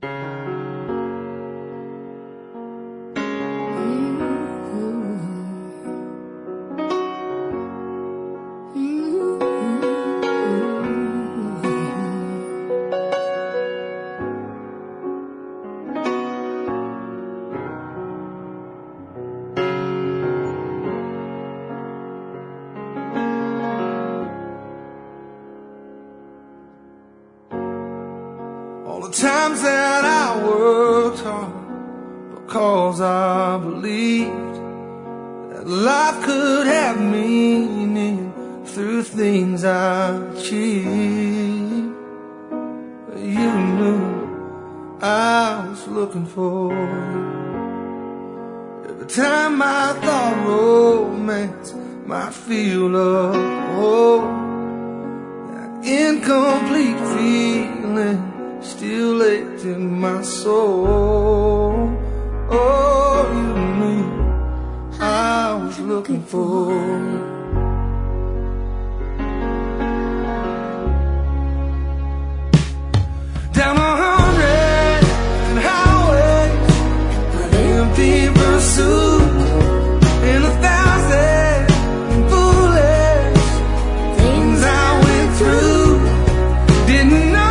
All the times that I worked hard because I believed that life could have meaning through things I achieved. You knew I was looking for you. Every time I thought romance might feel a hole, that incomplete feeling still ached in my soul. Oh, you knew I was looking for you. Down 100 highways of empty pursuit, in 1,000 foolish things I went through. Didn't know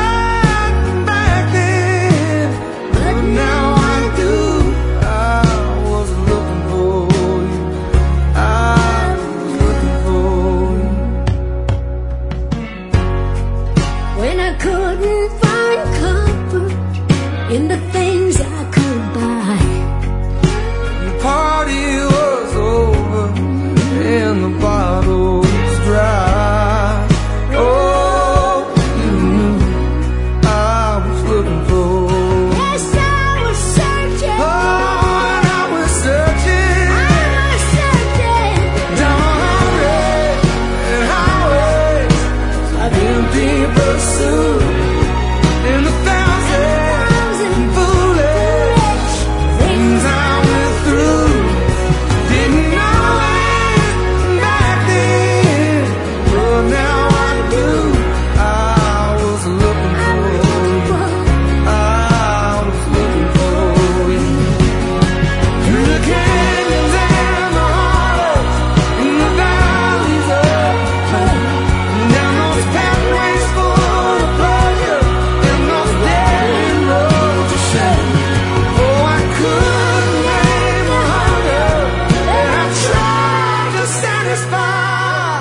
couldn't find comfort in the things I could buy. The party was over and the bottle was dry. Oh, you knew I was looking for. Yes, I was searching. Oh, and I was searching. I was searching. Down 100 highways of empty pursuit. In 1,000 foolish things I went through. Didn't know it back then, but now I do. I was looking for you. I was looking for you. Through the canyons and the heartaches, in the valleys of pain, down those pathways full of pleasure, and those dead roads of shame. Oh, I couldn't name the hunger that I tried to satisfy.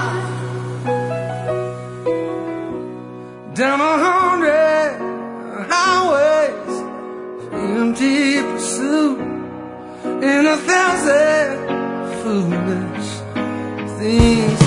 Down 100 highways of empty pursuit, in 1,000 foolish things